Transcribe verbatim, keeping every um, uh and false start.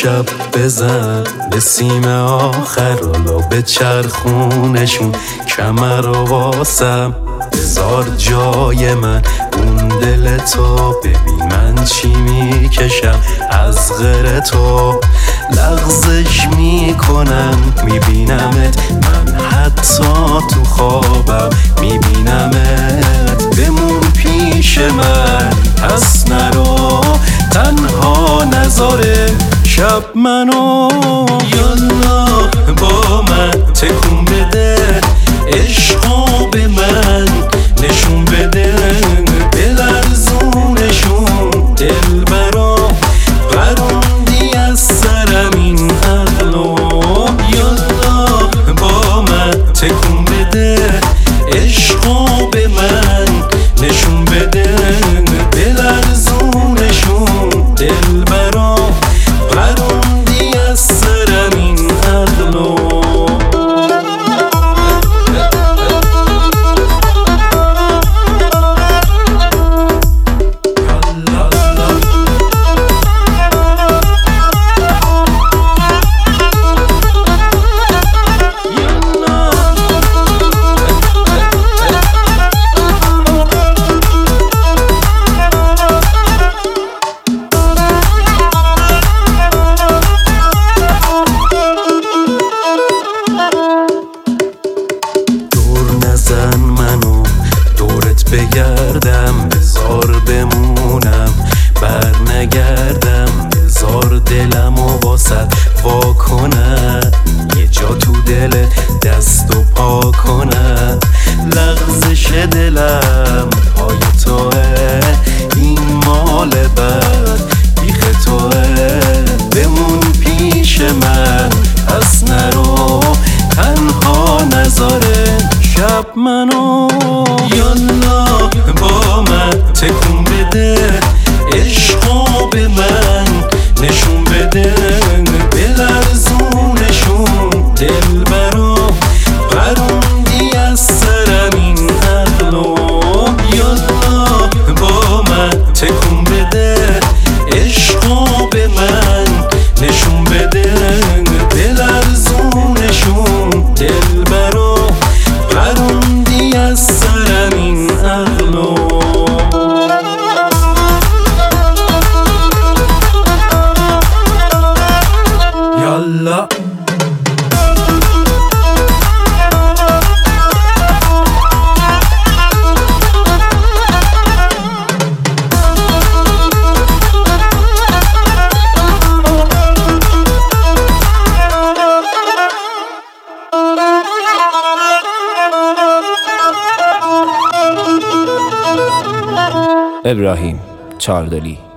شب بزن به سیم آخر حالا به چرخونشون کمر و واسم بذار جای من اون دل تو ببین من چی میکشم از غیر تو لغزش میکنم میبینمت من حتی تو خوابم میبینمت بمون پیش من پس نرو تنها نذاره شب منو یالا با من تکون بده عشقو به من نشون بده بلرزونشون دل برا قروندی از سرم این عقلو یالا با من تکون بده عشقو به من نشون بده بلرزونشون دل برا قروندی از سرم این عقلو نزن منو دورت بگردم بذار بمونم بر نگردم بذار دلم و واسد وا کنم یه جا تو دلت دست و پا کنم لغزش دلم پای توه این مال بد بیخ توه بمون پیش من پس نرو تنها نذاره شب منو یالا با من تکون بده عشقو به من نشون بده بلرزونشون دل برا قروندی از سرم این عقلو یالا با من تکون بده عشقو به من نشون بده بلرزونشون دل برا قروندی از سرم این عقلو یالا ابراهیم چاردلی.